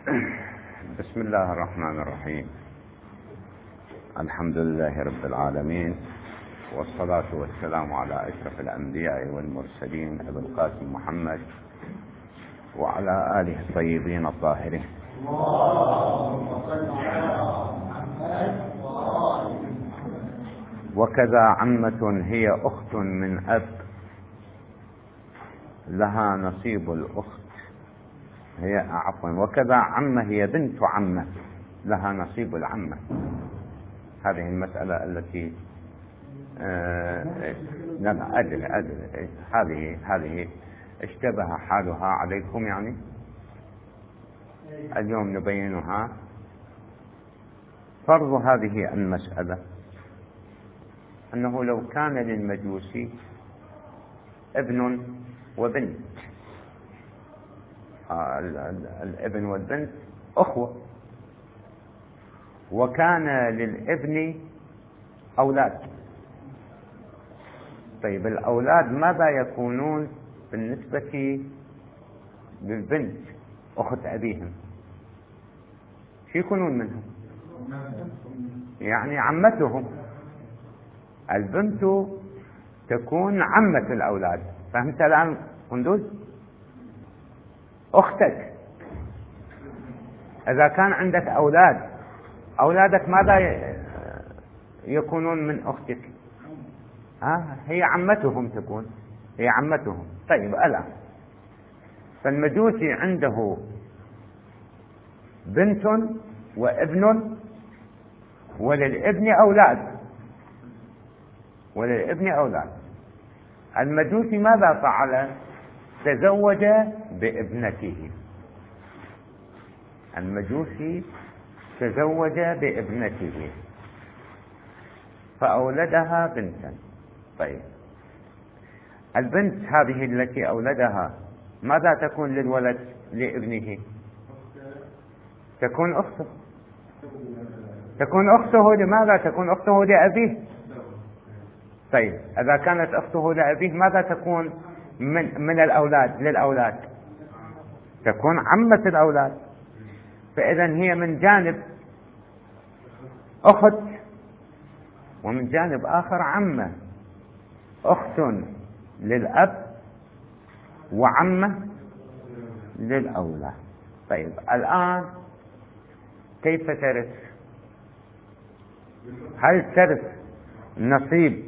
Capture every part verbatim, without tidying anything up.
بسم الله الرحمن الرحيم. الحمد لله رب العالمين، والصلاة والسلام على أشرف الأنبياء والمرسلين أبي القاسم محمد وعلى آله الطيبين الطاهرين. وكذا عمة هي أخت من أب لها نصيب الأخت، هي عفوا وكذا عمة هي بنت عمة لها نصيب العمة. هذه المسألة التي آه لا أدري أدري هذه هذه اشتبه حالها عليكم، يعني اليوم نبينها. فرض هذه المسألة أنه لو كان للمجوسي ابن وبنت، آه الابن والبنت أخوة، وكان للابن أولاد. طيب الأولاد ماذا يكونون بالنسبة للبنت أخت أبيهم؟ شو يكونون منهم؟ يعني عمتهم. البنت تكون عمة الأولاد. فهمت الآن قندوز؟ أختك إذا كان عندك أولاد، أولادك ماذا يكونون من أختك؟ ها هي عمتهم تكون، هي عمتهم. طيب الآن فالمجوسي عنده بنت وابن، وللابن أولاد، وللابن أولاد. المجوسي ماذا فعل؟ تزوج بابنته. المجوسي تزوج بابنته فأولدها بنتا. طيب البنت هذه التي أولدها ماذا تكون للولد لابنه؟ تكون أخته. تكون أخته. لماذا تكون أخته؟ لأبيه. طيب إذا كانت أخته لأبيه ماذا تكون من من الأولاد للأولاد؟ تكون عمة الأولاد. فإذا هي من جانب أخت، ومن جانب آخر عمة. أخت للأب وعمة للأولاد. طيب الآن كيف ترث؟ هل ترث نصيب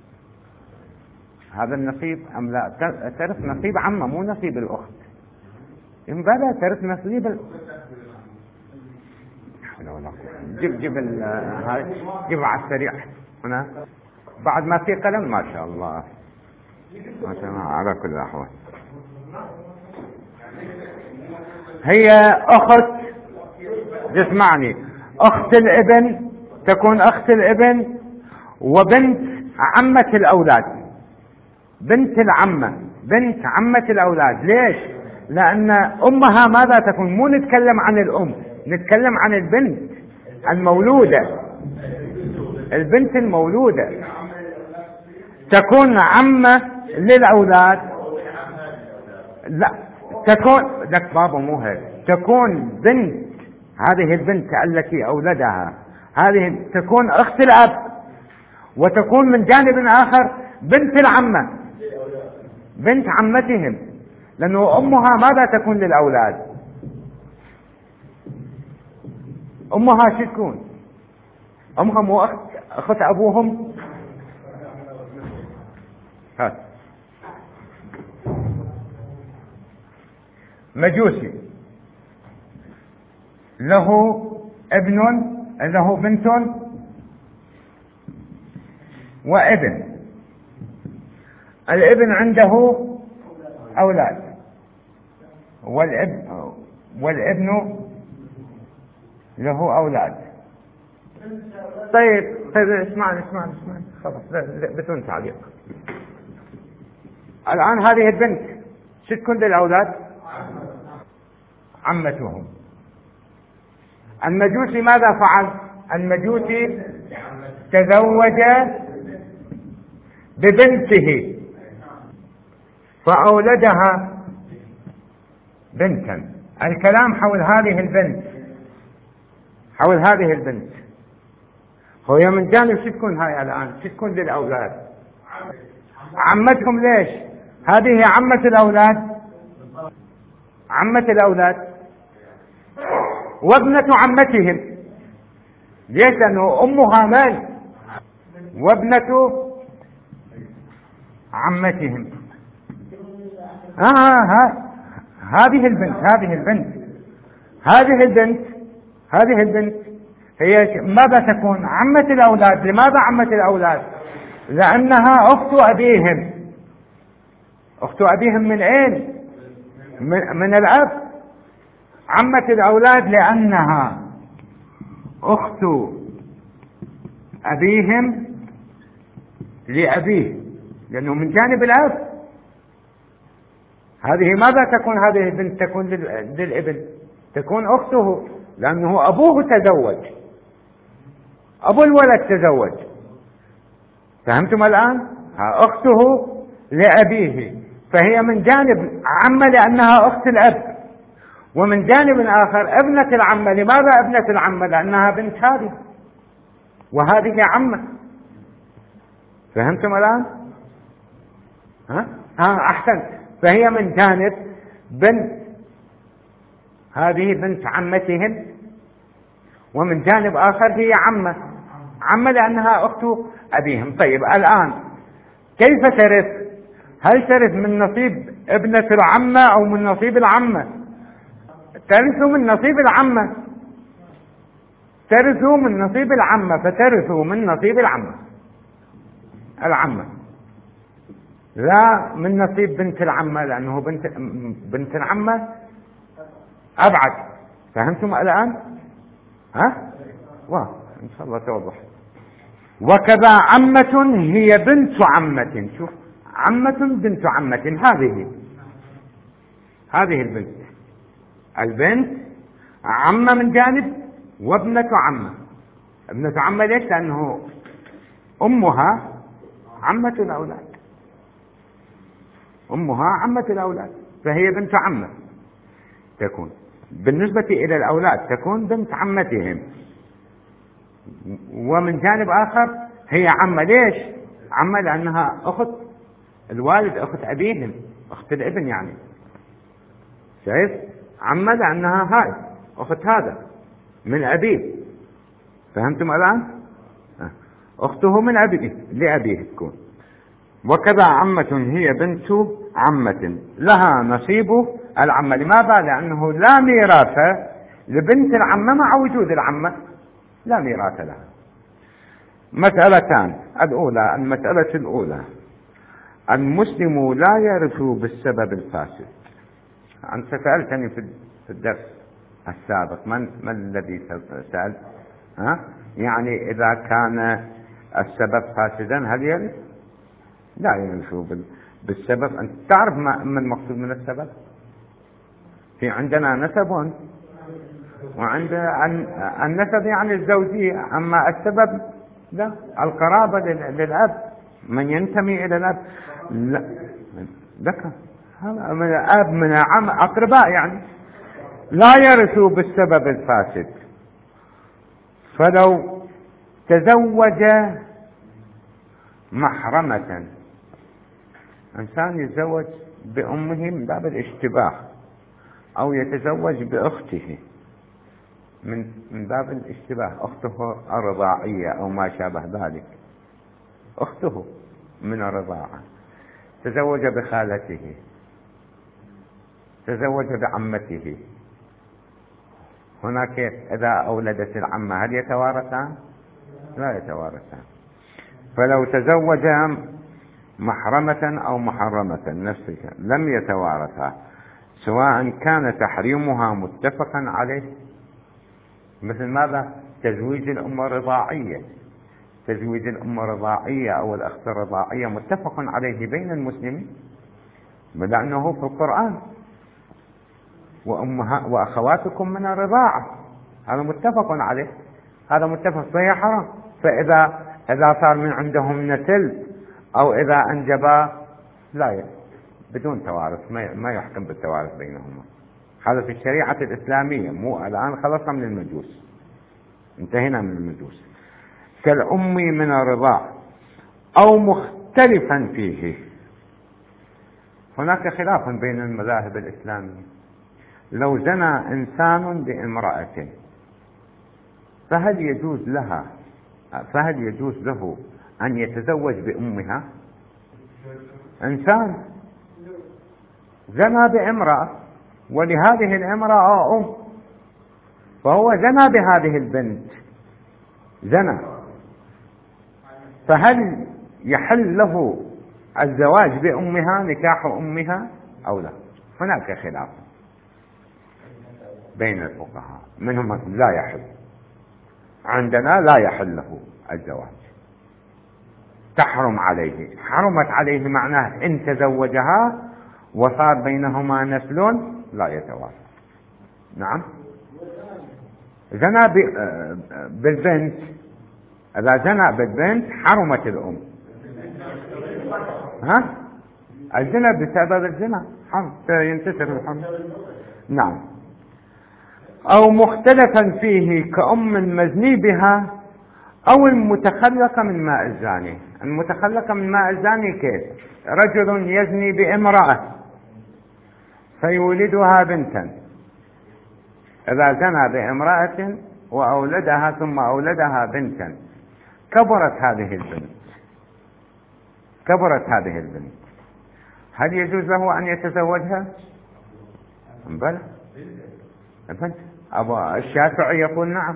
هذا النصيب أم لا؟ ترث نصيب عمة مو نصيب الأخت. إن بلا ترث نصيب ال... جيب جيب ال... جيب على السريع هنا بعد ما في قلم. ما شاء الله ما شاء الله. على كل الأحوال هي أخت، اسمعني، أخت الابن تكون أخت الابن وبنت عمة الأولاد. بنت العمة بنت عمة الأولاد. ليش؟ لأن أمها ماذا تكون؟ مو نتكلم عن الأم، نتكلم عن البنت المولودة. البنت المولودة تكون عمة للأولاد. لا تكون لك بابا مو هيك. تكون بنت، هذه البنت التي أولدها هذه تكون أخت الأب، وتكون من جانب آخر بنت العمة، بنت عمتهم، لأنه أمها ماذا تكون للأولاد؟ أمها شو تكون؟ أمها مو أخت أخت أبوهم. هات مجوسي له ابن، له بنت وابن. الابن عنده أولاد، والابن والابن له أولاد. طيب طيب اسمعني اسمعني اسمعني خلاص بدون تعليق. الآن هذه البنت شو تكون للأولاد؟ عمتهم. المجوسي ماذا فعل؟ المجوسي تزوج ببنته فأولدها بنتا. الكلام حول هذه البنت، حول هذه البنت. هو من جانب شو تكون هاي الآن؟ شو تكون للأولاد؟ عمتهم. ليش؟ هذه هي عمة الأولاد، عمة الأولاد وابنة عمتهم. ليش؟ لأنه أمها من؟ وابنة عمتهم. آه ها هذه البنت هذه البنت هذه البنت هذه البنت هي ماذا تكون؟ عمة الأولاد. لماذا عمة الأولاد؟ لأنها أخت أبيهم. أخت أبيهم من أين؟ من, من الأب. عمة الأولاد لأنها أخت أبيهم لأبيه، لأنه من جانب الأب. هذه ماذا تكون؟ هذه البنت تكون للابن، تكون أخته، لأنه أبوه تزوج، أبو الولد تزوج. فهمتم الآن؟ أخته لأبيه، فهي من جانب عمة لأنها أخت الأب، ومن جانب آخر ابنة العمة. لماذا ابنة العمة؟ لأنها بنت هذه، وهذه عمة. فهمتم الآن؟ ها؟ ها أحسنت. فهي من جانب بنت، هذه بنت عمتهم، ومن جانب آخر هي عمة، عمة لأنها أخت أبيهم. طيب الآن كيف ترث؟ هل ترث من نصيب ابنة العمة أو من نصيب العمة؟ ترث من نصيب العمة، ترث من نصيب العمة، فترث من نصيب العمة العمة لا من نصيب بنت العمة، لأنه بنت بنت العمة أبعد. فهمتم الآن؟ ها؟ واه إن شاء الله توضح. وكذا عمة هي بنت عمة. شوف، عمة بنت عمة. هذه هذه البنت البنت عمة من جانب وابنة عمة. ابنة عمة ليش؟ لأنه أمها عمة الأولاد، أمها عمة الأولاد، فهي بنت عمة تكون. بالنسبة إلى الأولاد تكون بنت عمتهم، ومن جانب آخر هي عمة. ليش عمة؟ لأنها أخت الوالد، أخت أبيهم، أخت الابن يعني. شايف؟ عمة لأنها هاي أخت هذا من أبيه. فهمتم الآن؟ أخته من أبيه لأبيه تكون. وكذا عمة هي بنت عمة لها نصيب العمة. لماذا؟ لأنه لا ميراث لبنت العمة مع وجود العمة، لا ميراث لها. مسألتان. الأولى، المسألة الأولى، المسلم لا يرث بالسبب الفاسد. أنت سألتني في الدرس السابق من ما الذي سأل؟ ها؟ يعني إذا كان السبب فاسدا هل يرث؟ لا يرث بالسبب. أنت تعرف ما المقصود من السبب؟ في عندنا نسب، وعند النسب يعني الزوجية، أما السبب لا، القرابة للأب، من ينتمي إلى الأب. لا ذكر هذا من الأب من عم أقرباء يعني. لا يرث بالسبب الفاسد. فلو تزوج محرمة، إنسان يتزوج بأمه من باب الاشتباه، أو يتزوج بأخته من من باب الاشتباه، أخته الرضاعية أو ما شابه ذلك، أخته من الرضاعة، تزوج بخالته، تزوج بعمته. هناك إذا أولدت العمة هل يتوارثان؟ لا يتوارثان. فلو تزوج محرمة أو محرمة نفسك لم يتوارثا، سواء كان تحريمها متفقا عليه، مثل ماذا؟ تزويج الأم الرضاعية. تزويج الأم الرضاعية أو الأخت الرضاعية متفق عليه بين المسلمين، لأنه في القرآن وأمها وأخواتكم من الرضاعة، هذا متفق عليه، هذا متفق، فهي حرام. فإذا إذا صار من عندهم نسل أو إذا أنجبا لا ي... بدون توارث، ما ما يحكم بالتوارث بينهما، هذا في الشريعة الإسلامية، مو الآن خلصنا من المجوس، انتهينا من المجوس. كالأم من الرضاع أو مختلفا فيه. هناك خلاف بين المذاهب الإسلامية. لو زنى إنسان بامرأة فهل يجوز لها فهل يجوز له أن يتزوج بأمها؟ إنسان زنى بامرأة ولهذه الامرأة أم، فهو زنى بهذه البنت، زنى، فهل يحل له الزواج بأمها، نكاح أمها أو لا؟ هناك خلاف بين الفقهاء، منهم لا يحل، عندنا لا يحل له الزواج، تحرم عليه، حرمت عليه معناه إن تزوجها وصار بينهما نسل لا يتوارث. نعم، زنى بالبنت، إذا زنى بالبنت حرمت الأم. ها؟ الزنا بسبب الزنا حرم، ينتشر الحرم. نعم. أو مختلفا فيه كأم مزني بها أو المتخلقة من ماء الزاني. المتخلقة من ماء الزاني كيف؟ رجل يزني بامرأة فيولدها بنتا، إذا زنى بامرأة وأولدها ثم أولدها بنتا، كبرت هذه البنت كبرت هذه البنت هل يجوز له أن يتزوجها؟ بلى، أبو الشافعي يقول نعم.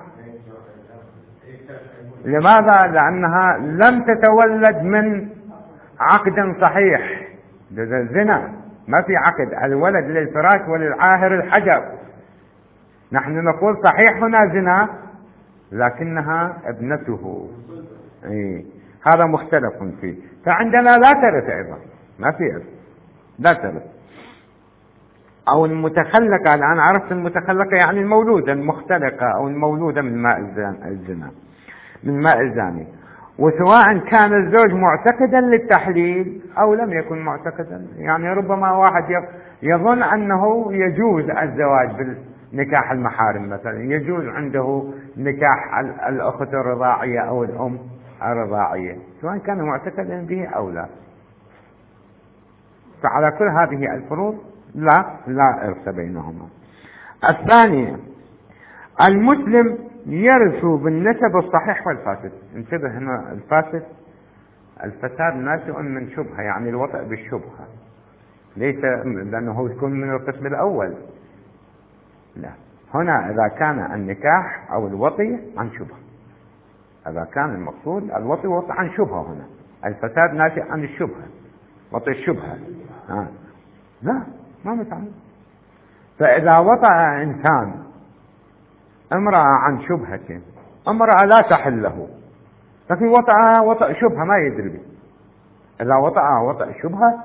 لماذا؟ لأنها لم تتولد من عقد صحيح، الزنا ما في عقد، الولد للفراش وللعاهر الحجر. نحن نقول صحيح هنا زنا لكنها ابنته. إيه. هذا مختلف فيه. فعندنا لا ترث أيضا، ما في إرث، لا ترث. أو المتخلقة، الآن عرفت المتخلقة يعني المولودة المختلقة أو المولودة من ماء الزنا، من ماء الزاني، وسواء كان الزوج معتقدا للتحليل أو لم يكن معتقدا. يعني ربما واحد يظن أنه يجوز الزواج بالنكاح المحارم، مثلا يجوز عنده نكاح الأخت الرضاعية أو الأم الرضاعية، سواء كان معتقدا به أو لا. فعلى كل هذه الفروض لا لا إرث بينهما. الثانية، المسلم يرث بالنسب الصحيح والفاسد. انتبه هنا، الفاسد الفساد ناشئ من شبهة، يعني الوطأ بالشبهة، ليس لأنه يكون من القسم الأول، لا، هنا إذا كان النكاح أو الوطي عن شبهة، إذا كان المقصود الوطي وطئ عن شبهة، هنا الفساد ناشئ عن الشبهة، وطئ الشبهة. آه. لا، ما متعلم. فإذا وطأ إنسان امرأة عن شبهة، امرأة لا تحل له، لكن وطأها وطأ شبهة ما يدري به، إذا وطأها وطأ شبهة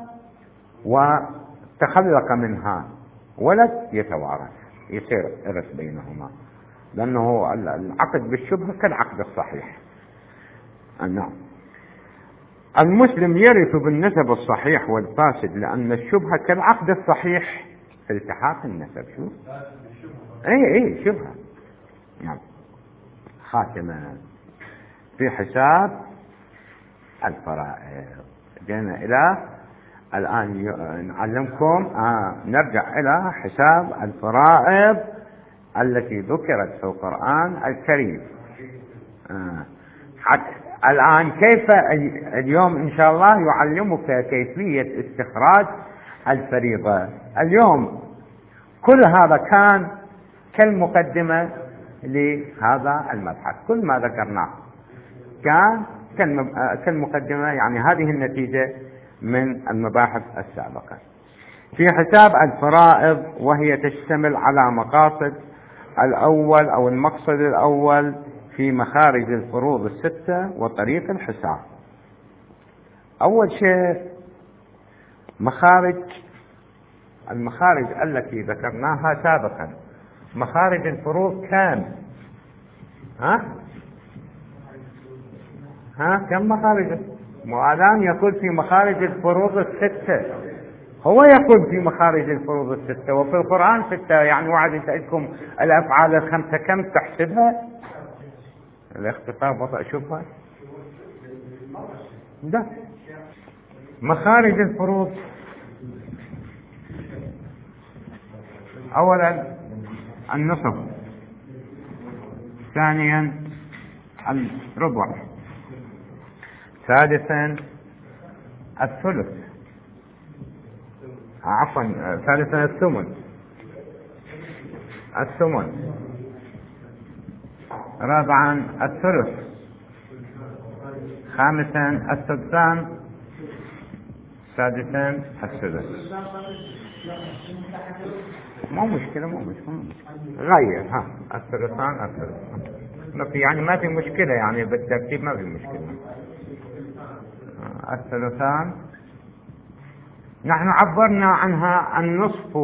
وتخلق منها ولد يتوارث، يصير إرث بينهما، لأنه العقد بالشبهة كالعقد الصحيح. نعم. المسلم يرث بالنسب الصحيح والفاسد، لأن الشبهة كالعقد الصحيح في التحاق النسب. شو؟ اي اي شبهة. نعم. خاتمة في حساب الفرائض. جينا إلى الآن نعلمكم آه نرجع إلى حساب الفرائض التي ذكرت في القرآن الكريم. آه. حتى الآن كيف اليوم إن شاء الله يعلمك كيفية استخراج الفريضة. اليوم كل هذا كان كالمقدمة لهذا المبحث، كل ما ذكرناه كان كالمقدمة، يعني هذه النتيجة من المباحث السابقة. في حساب الفرائض، وهي تشتمل على مقاصد الأول أو المقصد الأول في مخارج الفروض الستة وطريق الحساب. أول شيء مخارج المخارج التي ذكرناها سابقا. مخارج الفروض كم؟ ها ها كم مخارج؟ والآن يقول في مخارج الفروض الستة. هو يقول في مخارج الفروض الستة، وفي القرآن ستة، يعني وعد يسألكم الأفعال الخمسة كم تحسبها؟ الاختصار بطأ شوفها. ده مخارج الفروض: أولا النصف، ثانيا الربع، ثالثا الثلث، عفوا ثالثا الثمن الثمن رابعا الثلث، خامسا السدسان، سادسا السدس. مو مشكلة مو مشكلة غير ها الثلثان الثلث، ما في يعني ما في مشكلة، يعني بالترتيب ما في مشكلة. الثلثان نحن عبرنا عنها النصف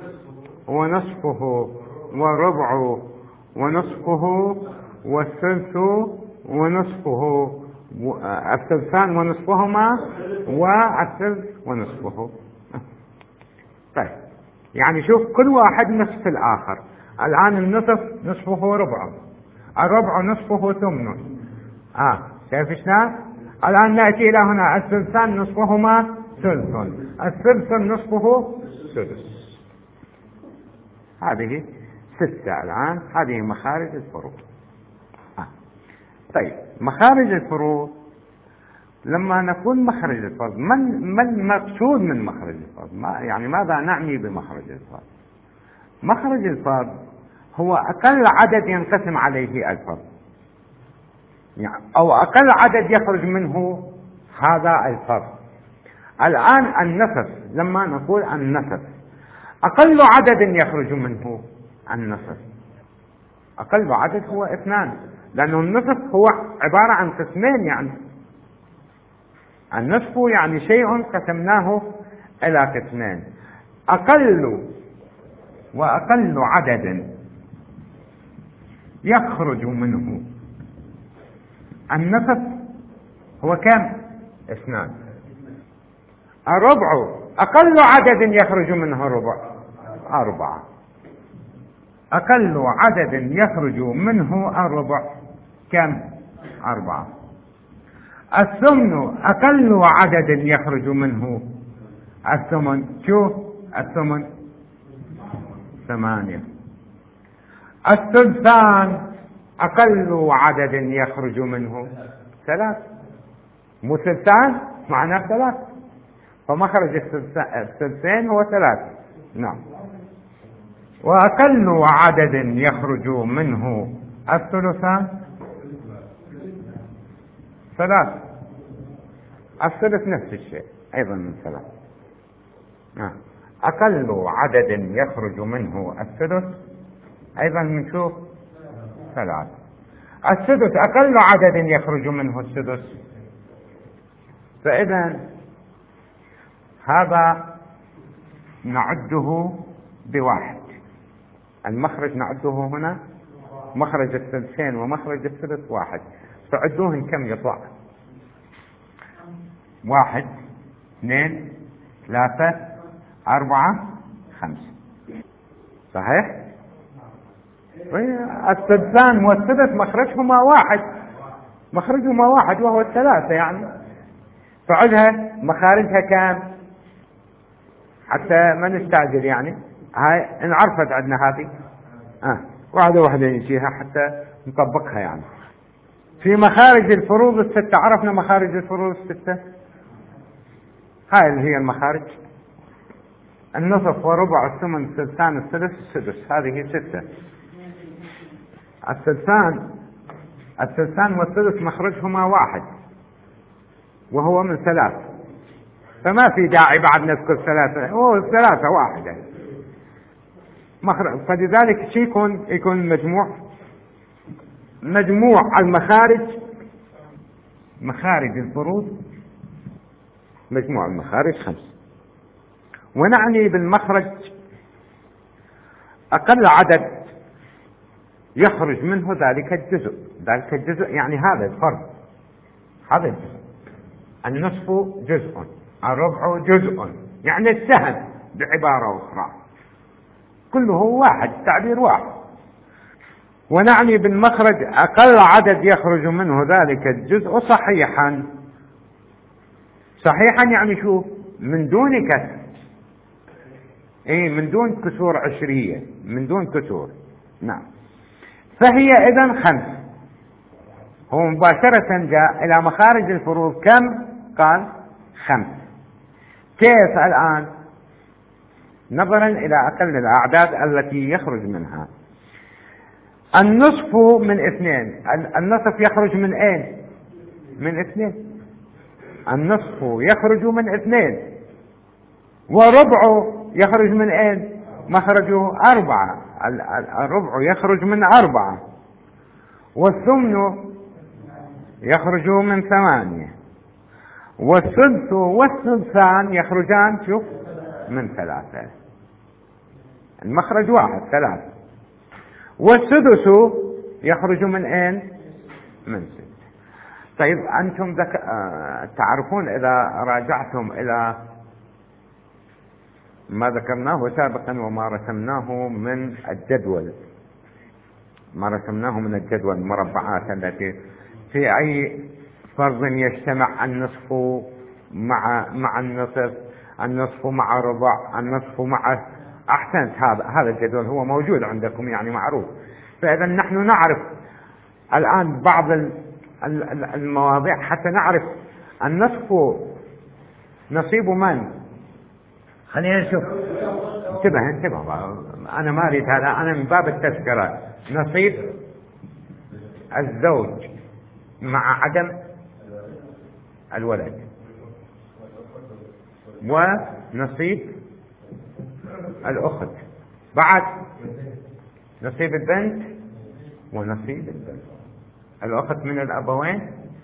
ونصفه وربع ونصفه والثلث ونصفه، الثلثان ونصفهما والثلث ونصفه. طيب يعني شوف كل واحد نصف الآخر. الآن النصف نصفه ربع، الربع نصفه ثمن. آه شايف شلون؟ الآن نأتي إلى هنا الثلثان نصفهما ثلث، الثلث نصفه سدس. هذه ستة الآن، هذه مخارج الفروض. آه. طيب مخارج الفروض، لما نقول مخرج الفرض، من ما المقصود من مخرج الفرض؟ ما يعني ماذا نعني بمخرج الفرض؟ مخرج الفرض هو أقل عدد ينقسم عليه الفرض، يعني أو أقل عدد يخرج منه هذا الفرض. الآن النصف، لما نقول النصف أقل عدد يخرج منه النصف، أقل عدد هو اثنان، لأنه النصف هو عبارة عن قسمين. يعني النصف يعني شيء قسمناه إلى قسمين. أقل وأقل عدد يخرج منه النصف هو كم؟ اثنان. الربع أقل عدد يخرج منه الربع أربعة. أقل عدد يخرج منه الربع كم؟ أربعة. الثمن أقل عدد يخرج منه الثمن، شوف الثمن ثمانية. الثلثان أقل عدد يخرج منه ثلاث، مو ثلثان معناه ثلاث، فمخرج الثلثين هو ثلاث. نعم. وأقل عدد يخرج منه الثلثان ثلاث، الثلث نفس الشيء أيضا من ثلاث. آه. أقل عدد يخرج منه الثلث أيضا من شوف ثلاث. السدس أقل عدد يخرج منه السدس. فإذا هذا نعده بواحد، المخرج نعده هنا مخرج الثلثين ومخرج الثلث واحد، فعدوهن كم يطلع؟ واحد اثنين ثلاثة أربعة خمسة، صحيح؟ الثلثان والثلث مخرجهما واحد، مخرجهما واحد وهو الثلاثة، يعني فعدها مخارجها كام حتى ما نستعجل. يعني هاي انعرفت عندنا هذه آه. واحدة واحدة نجيها حتى نطبقها. يعني في مخارج الفروض الستة عرفنا مخارج الفروض الستة، هاي اللي هي المخارج: النصف وربع الثمن الثلثان الثلث السدس، هذه ستة. الثلثان الثلثان والثلث مخرجهما واحد وهو من ثلاث، فما في داعي بعد نذكر ثلاثة، هو ثلاثة واحدة مخرج. فلذلك شيء يكون يكون مجموع مجموع المخارج، مخارج الفروض مجموع المخارج خمس. ونعني بالمخرج أقل عدد يخرج منه ذلك الجزء، ذلك الجزء يعني هذا الفرد، هذا الجزء. النصف جزء، الربع جزء، يعني السهم بعبارة أخرى، كله واحد، تعبير واحد. ونعني بالمخرج أقل عدد يخرج منه ذلك الجزء صحيحا. صحيحا يعني شو؟ من دون كسر، اي من دون كسور عشرية، من دون كسور. نعم. فهي إذن خمس. هو مباشرة جاء إلى مخارج الفروض كم؟ قال خمس. كيف الآن؟ نظرا إلى أقل الأعداد التي يخرج منها. النصف من اثنين، النصف يخرج من اين؟ من اثنين. النصف يخرج من اثنين، وربعه يخرج من اين؟ مخرجه أربعة. الربع يخرج من أربعة، والثمن يخرج من ثمانية، والثلث والثلثان يخرجان شوف من ثلاثة. المخرج واحد، ثلاثة. والسدس يخرج من اين؟ من ستة. طيب أنتم ذك... آه... تعرفون إذا راجعتم إلى ما ذكرناه سابقا وما رسمناه من الجدول، ما رسمناه من الجدول المربعات التي في أي فرض يجتمع النصف مع مع النصف، النصف مع ربع، النصف مع. أحسنت، هذا هذا الجدول هو موجود عندكم يعني معروف. فإذا نحن نعرف الآن بعض المواضيع حتى نعرف النصف نصيب من. خلينا نشوف. انتبه انتبه، أنا ما أريد هذا، أنا من باب التذكرة. نصيب الزوج مع عدم الولد، ونصيب الأخت، بعد نصيب البنت ونصيب البنت. الأخت من الأبوين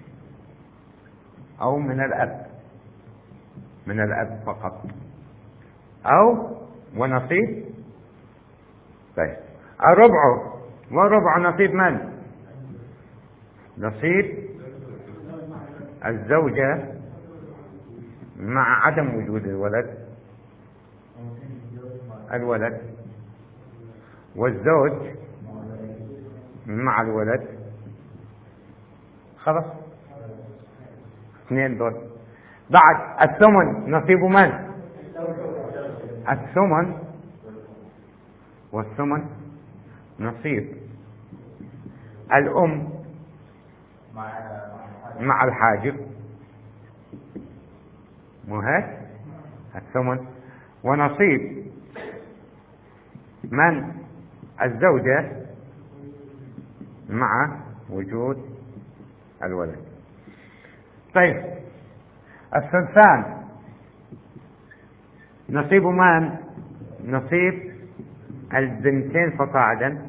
أو من الأب، من الأب فقط، أو ونصيب. طيب الربع، والربع نصيب من؟ نصيب الزوجة مع عدم وجود الولد، الولد، والزوج مع الولد. خلاص اثنين دول. بعد الثمن نصيب من؟ الثمن، والثمن نصيب الأم مع الحاجب، مو هيك؟ الثمن. ونصيب من؟ الزوجة مع وجود الولد. طيب الثلثان نصيب من؟ نصيب البنتين فصاعدا،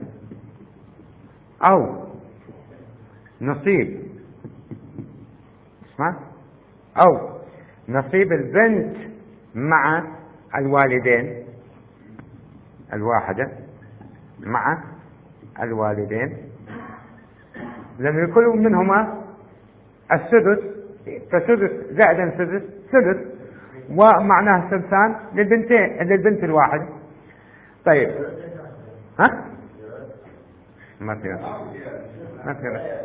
أو نصيب اسمع أو نصيب البنت مع الوالدين، الواحدة مع الوالدين، لأن يكون منهما السدس، فسدس زائدا سدس سدس، ومعناه ثلثان للبنتين، للبنت الواحدة. طيب ها؟ ما في ما في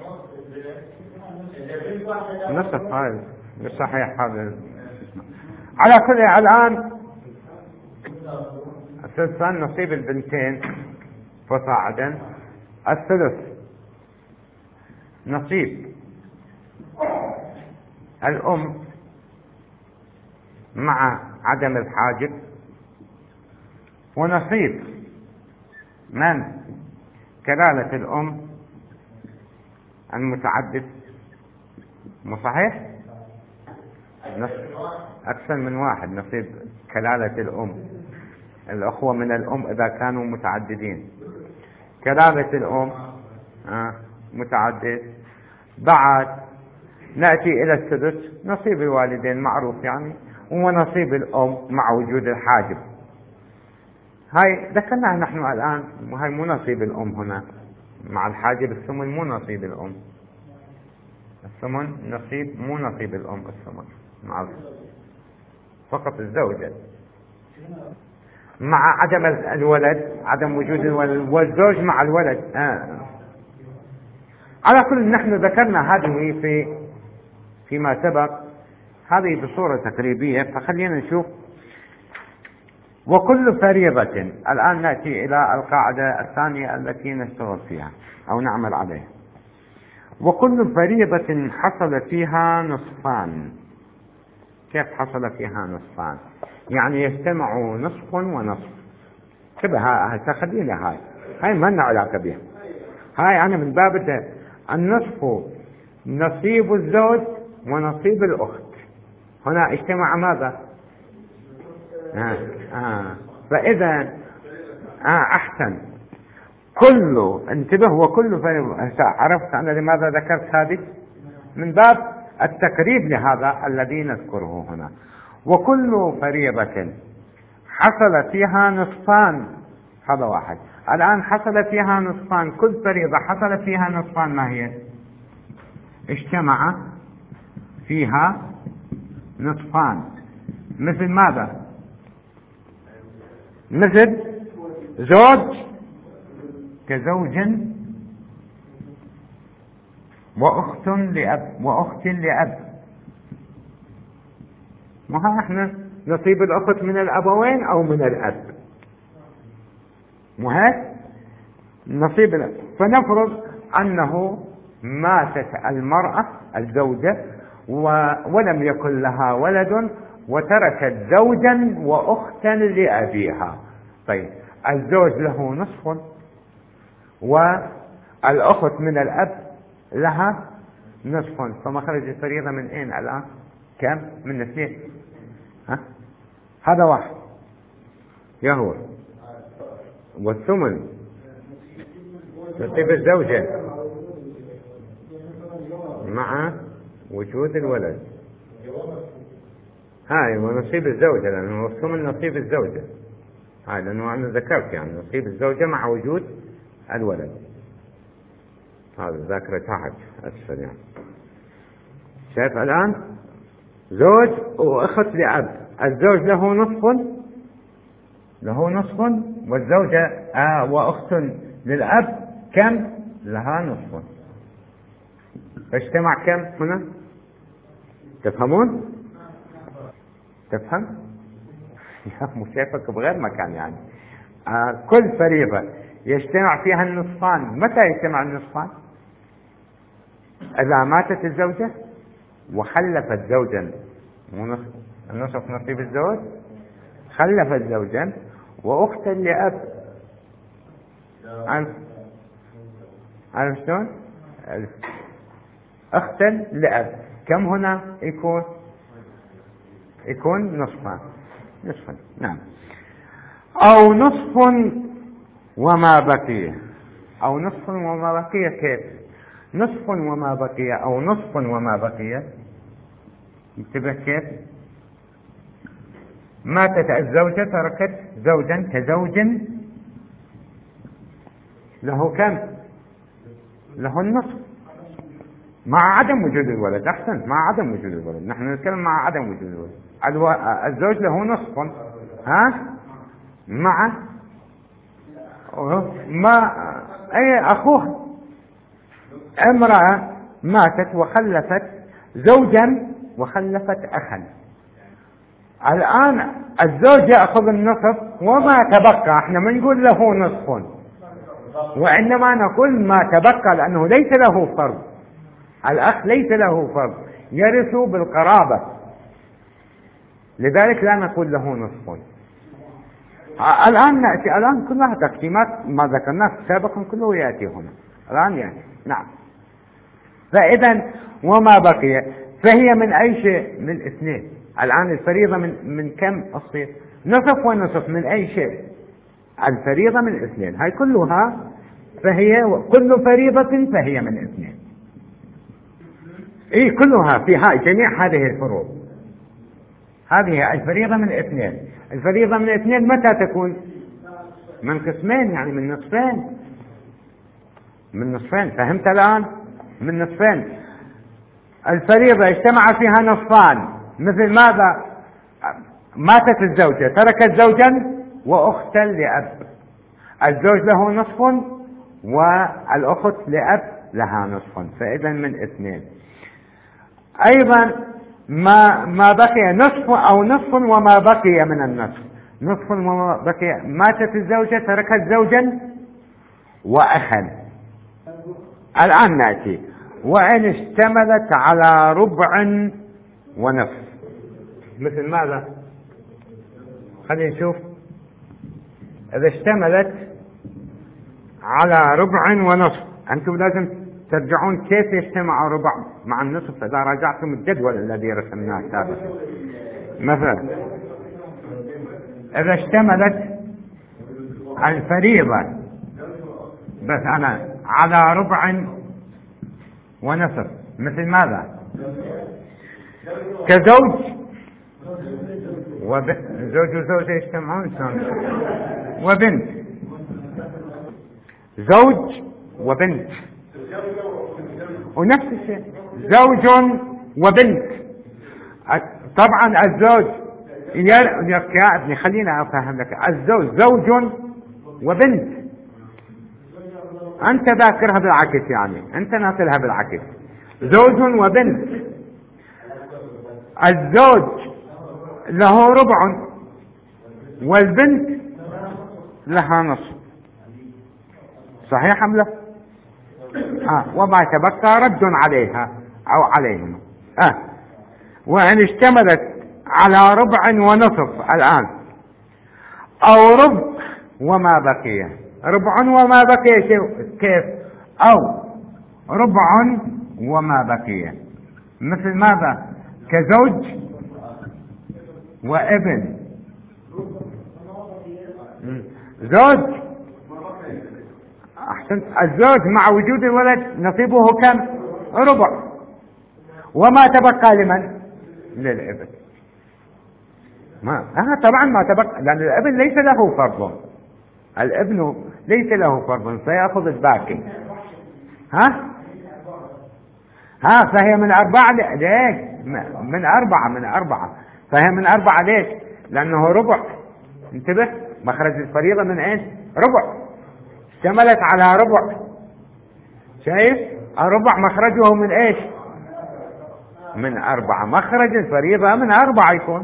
نصف هذا صحيح. هذا على كل الآن الثلثان نصيب البنتين فصاعدا، الثلث نصيب الأم مع عدم الحاجب، ونصيب من؟ كلالة الأم المتعدد. مو صحيح؟ أكثر من واحد نصيب كلالة الأم، الأخوة من الأم إذا كانوا متعددين. كلالة الأم آه متعدد. بعد نأتي إلى السدس، نصيب الوالدين معروف يعني، ونصيب الأم مع وجود الحاجب. هاي ذكرناها نحن الآن، وهي مو نصيب الأم هنا مع الحاجب. الثمن مو نصيب الأم، الثمن نصيب مو نصيب الأم، الثمن معروف. فقط الزوجة مع عدم الولد، عدم وجود الولد، والزوج مع الولد. آه. على كل نحن ذكرنا هذه في فيما سبق، هذه بصورة تقريبية، فخلينا نشوف. وكل فريضة، الآن نأتي إلى القاعدة الثانية التي نشتغل فيها أو نعمل عليها. وكل فريضة حصل فيها نصفان. كيف حصل فيها نصفان؟ يعني يجتمع نصف ونصف. شبه خلينا هاي هاي ما لنا علاقة بها، هاي أنا من باب النصف نصيب الزوج ونصيب الأخت. هنا اجتمع ماذا؟ آه. آه. فإذا آه أحسن. كل انتبه، وكل فريضة. عرفت أنا لماذا ذكرت هذه؟ من باب التقريب لهذا الذي نذكره هنا. وكل فريضة حصل فيها نصفان، هذا واحد. الآن حصل فيها نصفان، كل فريضة حصل فيها نصفان، ما هي؟ اجتمع فيها نصفان. مثل ماذا؟ مثل زوج كزوج وأخت لأب وأخت لأب. ما احنا نصيب الأخت من الأبوين أو من الأب، مهات نصيب الأب. فنفرض أنه ماتت المرأة الزوجة ولم يكن لها ولد وتركت زوجا وأختا لأبيها. طيب الزوج له نصف والأخت من الأب لها نصف، فمخرج الفريضة من أين الآن؟ كم؟ من اثنين. ها؟ هذا واحد يهو. والثمن نصيب الزوجة مع وجود الولد. هاي ونصيب الزوجة، لأنه الثمن نصيب الزوجة، هاي لأنه أنا ذكرت يعني نصيب الزوجة مع وجود الولد. هذا ذاكرة تحت أسفل يعني. شايف الآن؟ زوج وأخت لأب. الزوج له نصف له نصف والزوجة آه وأخت للأب كم؟ لها نصف. فاجتمع كم هنا؟ تفهمون؟ تفهم؟ يا مشايفك بغير مكان يعني. آه كل فريضة يجتمع فيها النصفان. متى يجتمع النصفان؟ إذا ماتت الزوجة وخلفت زوجا، النصف نصيب الزوج، خلفت زوجا وأختا لأب. عارف عارف شلون؟ أختا لأب كم هنا يكون؟ يكون نصفان. نصفا نعم. أو نصف وما بقي. أو نصف وما بقي. كيف؟ نصف وما بقي أو نصف وما بقي. انتبه كيف؟ ماتت الزوجة تركت زوجا كزوج له كم؟ له النصف مع عدم وجود الولد. أحسن، مع عدم وجود الولد. نحن نتكلم مع عدم وجود الولد. الو... الزوج له نصف ها مع ما أي أخوه. امرأة ماتت وخلفت زوجا وخلفت أخا. الآن الزوج يأخذ النصف وما تبقى احنا ما نقول له نصف، وإنما نقول ما تبقى، لأنه ليس له فرض. الأخ ليس له فرض، يرث بالقرابة، لذلك لا نقول له نصف. الآن نأتي، الآن كلها تقسيمات ما ذكرناه سابقا كله يأتي هنا الآن يعني. نعم. فإذا وما بقي فهي من أي شيء؟ من اثنين. الآن الفريضة من من كم أصير؟ نصف ونصف. من أي شيء؟ الفريضة من اثنين. هاي كلها فهي كل فريضة فهي من اثنين. اي كلها في هاي جميع هذه الفروض. هذه الفريضة من اثنين. الفريضة من اثنين متى تكون؟ من قسمين، يعني من نصفين. من نصفين. فهمت الآن؟ من نصفين. الفريضة اجتمع فيها نصفان. مثل ماذا؟ ماتت الزوجة تركت زوجا وأختا لأب، الزوج له نصف والأخت لأب لها نصف، فإذا من اثنين. أيضا ما ما بقي نصف أو نصف وما بقي من النصف، نصف وما بقي، ماتت الزوجة تركت زوجا وأخا. الآن نأتي وإن اشتملت على ربع ونصف، مثل ماذا؟ خلينا نشوف. إذا اشتملت على ربع ونصف، أنتم لازم ترجعون كيف يجتمع ربع مع النصف إذا راجعتم الجدول الذي رسمناه سابقا. مثلا إذا اشتملت الفريضة بس أنا على ربع ونصف، مثل ماذا؟ كزوج وب... زوج وزوجة يجتمعون وبنت، زوج وبنت، ونفس الشيء زوج وبنت. طبعا الزوج يا يا ابني خلينا افهم لك، الزوج زوج وبنت، انت ذاكرها بالعكس، يعني انت ناقلها بالعكس، زوج وبنت. الزوج له ربع والبنت لها نصف، صحيح أم لا؟ آه وما تبقى رد عليها أو عليهما. آه وإن اشتملت على ربع ونصف الآن، أو ربع وما بقي، ربع وما بقي كيف؟ أو ربع وما بقي، مثل ماذا؟ كزوج وابن. زوج أحسنت، الزوج مع وجود الولد نصيبه كم؟ ربع، وما تبقى لمن؟ للابن. ما آه طبعا ما تبقى، لأن الابن ليس له فرض، الابن ليس له فرض سيأخذ الباقي. ها ها فهي من أربعة. ليش؟ من أربعة من أربعة فهي من أربعة. ليش؟ لأنه ربع. انتبه، مخرج الفريضة من ايش؟ ربع، اشتملت على ربع. شايف؟ الربع مخرجه من ايش؟ من أربعة. مخرج الفريضة من أربعة يكون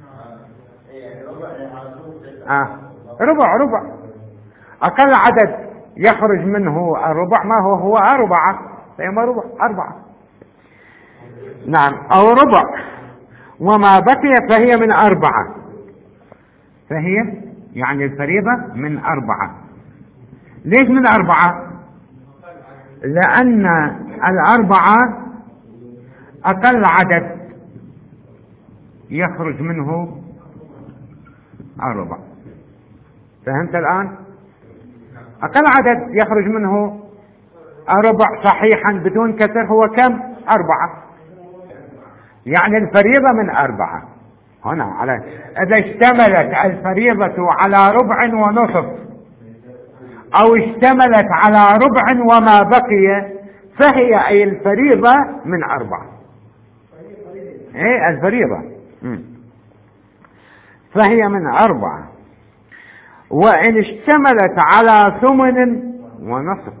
آه. ربع ربع أقل عدد يخرج منه الربع ما هو هو أربعة، فإما ربع أربعة. نعم، أو ربع وما بقي فهي من أربعة، فهي يعني الفريضة من أربعة. ليش من أربعة؟ لأن الأربعة أقل عدد يخرج منه الربع. فهمت الآن؟ أقل عدد يخرج منه الربع صحيحا بدون كسر هو كم؟ أربعة. يعني الفريضة من أربعة. هنا على إذا اشتملت الفريضة على ربع ونصف أو اشتملت على ربع وما بقي فهي أي الفريضة من أربعة. إيه الفريضة م. فهي من أربعة. وإن اشتملت على ثمن ونصف.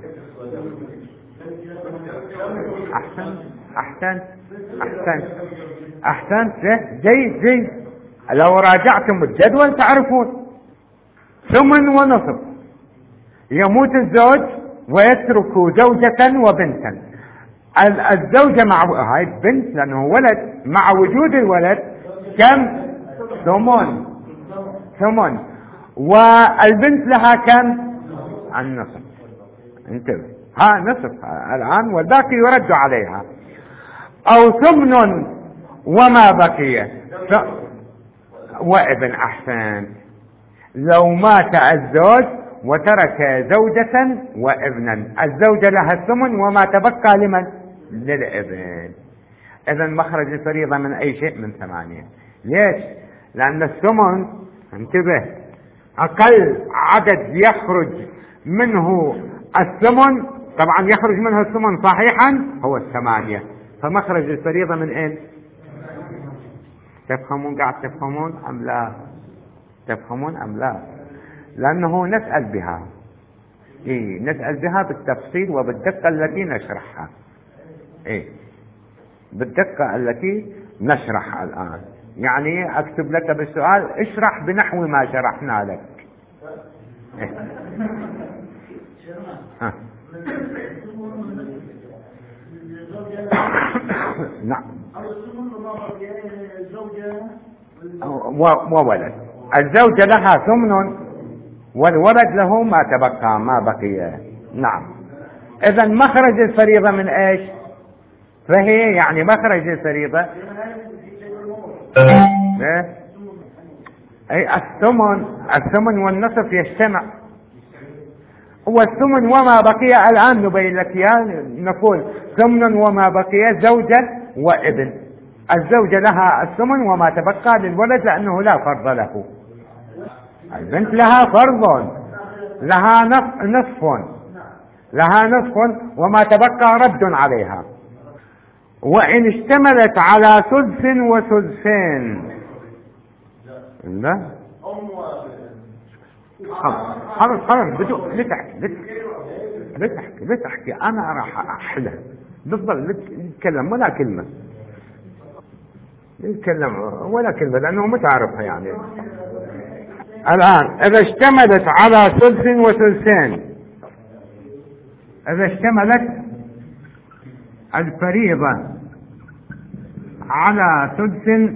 أحسن أحسن أحسن أحسن جيد جيد. لو راجعتم الجدول تعرفون ثمن ونصف. يموت الزوج ويترك زوجة وبنتا. الزوجة مع هاي بنت لأنه ولد، مع وجود الولد كم؟ ثمن ثمن. والبنت لها كم؟ النصف. انتبه، ها نصف الآن والباقي يرد عليها. أو ثمن وما بقي ف... وابن. أحسن. لو مات الزوج وترك زوجة وابنا، الزوجة لها الثمن وما تبقى لمن؟ للابن. إذن مخرج الفريضة من أي شيء؟ من ثمانية. ليش؟ لأن الثمن انتبه أقل عدد يخرج منه الثمن، طبعا يخرج منه الثمن صحيحا هو الثمانية، فمخرج الفريضة من اين؟ تفهمون؟ قاعد تفهمون أم لا؟ تفهمون أم لا؟ لأنه نسأل بها، إيه نسأل بها بالتفصيل وبالدقة التي نشرحها، إيه بالدقة التي نشرحها الآن. يعني أكتب لك بالسؤال اشرح بنحو ما شرحنا لك. إيه؟ ها. نعم. وولد، الزوجة لها ثمن والولد له ما تبقى ما بقي. نعم. إذا مخرج الفريضة من ايش؟ فهي يعني مخرج الفريضة ايه؟ اي الثمن، الثمن والنصف يجتمع، والثمن وما بقي الآن نبين لك اياه. نقول ثمن وما بقي زوجة وابن. الزوجة لها الثمن وما تبقى للولد لأنه لا فرض له. البنت لها فرض، لها نصف، لها نصف وما تبقى رد عليها. وإن اشتملت على ثلث وثلثين لا خلاص خلاص بدو لتحكي لتحكي لتحكي أنا راح أحلها بالضبط. نتكلم ولا كلمة، نتكلم ولا كلمة لأنه متعرفها. يعني الآن إذا اشتملت على ثلث وثلثين، إذا اشتملت الفريضة على ثلث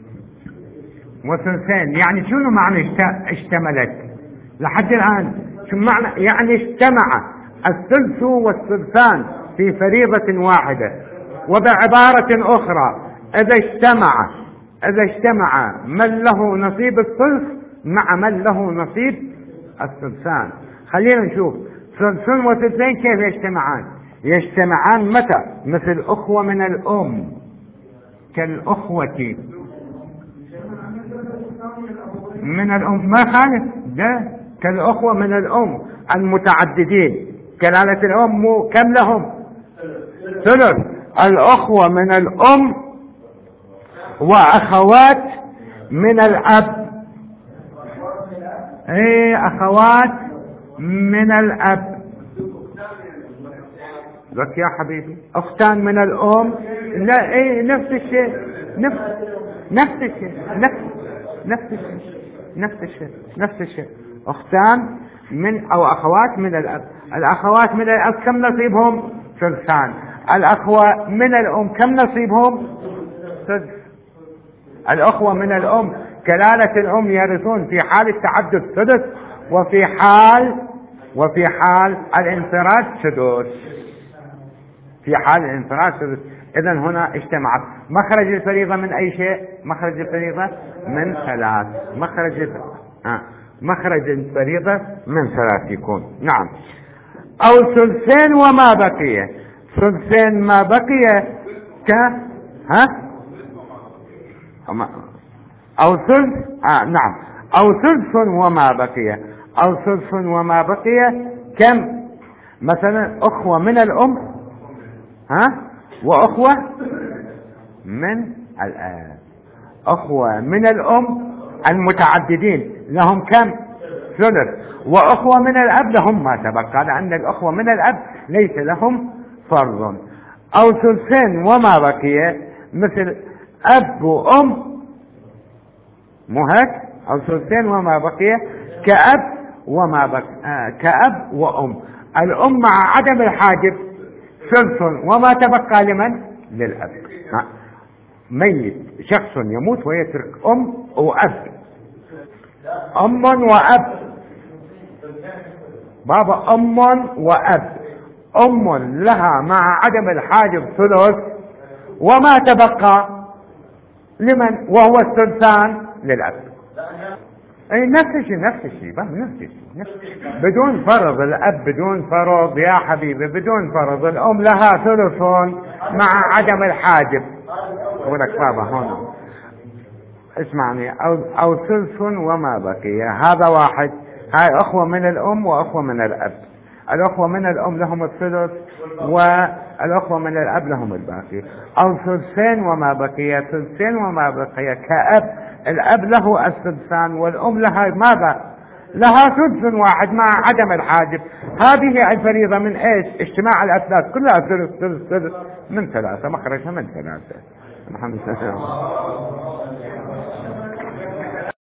وثلثين، يعني شنو معنى اشتملت لحد الآن؟ شو معنى يعني اجتمع الثلث والثلثان في فريضة واحدة؟ وبعبارة أخرى إذا اجتمع إذا اجتمع من له نصيب الثلث مع من له نصيب الثلثان. خلينا نشوف ثلث وثلثين كيف يجتمعان. يجتمعان متى؟ مثل أخوة من الأم، كالأخوة من الأم، ما خالف ده، كالأخوة من الأم المتعددين. كلالة الأم كم لهم؟ ثلث. الأخوة من الأم وأخوات من الأب، ايه أخوات من الأب. لك يا حبيبي أختان من الأم، لا ايه نفس الشيء، نفس نفس الشيء نفس نفس الشيء نفس الشيء نفس الشيء أختان من أو أخوات من الأب. الأخوات من الأب كم نصيبهم؟ ثلثان. الأخوة من الأم كم نصيبهم؟ ثلث. الأخوة من الأم كلالة الأم يرثون في حال التعدد ثلث، وفي حال وفي حال الانفراد سدس. في حال الانفراد سدس. إذن هنا اجتمعت. مخرج الفريضة من أي شيء؟ مخرج الفريضة من ثلاث. مخرج الفريضة. آه. مخرج الفريضة من ثلاث يكون. نعم. أو ثلثين وما بقي. ثلثين ما بقي ك ها أو ثلث آه نعم أو ثلث وما بقي. أو ثلث وما بقي كم؟ مثلا أخوة من الأم ها وأخوة من الآب. أخوة من الأم المتعددين لهم كم؟ ثلث. وأخوة من الأب لهم ما تبقى، لأن الأخوة من الأب ليس لهم فرض. أو ثلثين وما بقي مثل أب وأم، مو هيك؟ أو ثلثين وما بقي كأب وما بقي آه كأب وأم. الأم مع عدم الحاجب ثلث وما تبقى لمن؟ للأب. ميت شخص يموت ويترك أم وأب، أم وأب بابا، أم وأب. أم لها مع عدم الحاجب ثلث وما تبقى لمن؟ وهو الثلثان للأب. أي نفس الشيء نفس الشيء نفس الشيء بدون فرض. الأب بدون فرض يا حبيبي، بدون فرض. الأم لها ثلث مع عدم الحاجب. أقول لك بابا هنا اسمعني. أو, أو ثلث وما بقي، هذا واحد. هاي أخوة من الأم وأخوة من الأب. الأخوة من الأم لهم الثلث والأخوة من الأب لهم الباقي، أو ثلثين وما بقي، ثلثين وما بقي كأب، الأب له الثلثان والأم لها ماذا؟ لها ثلث واحد مع عدم الحاجب. هذه الفريضة من ايش؟ اجتماع الأثلاث كلها ثلث ثلث ثلث من ثلاثة، مخرجها من ثلاثة. الحمد لله.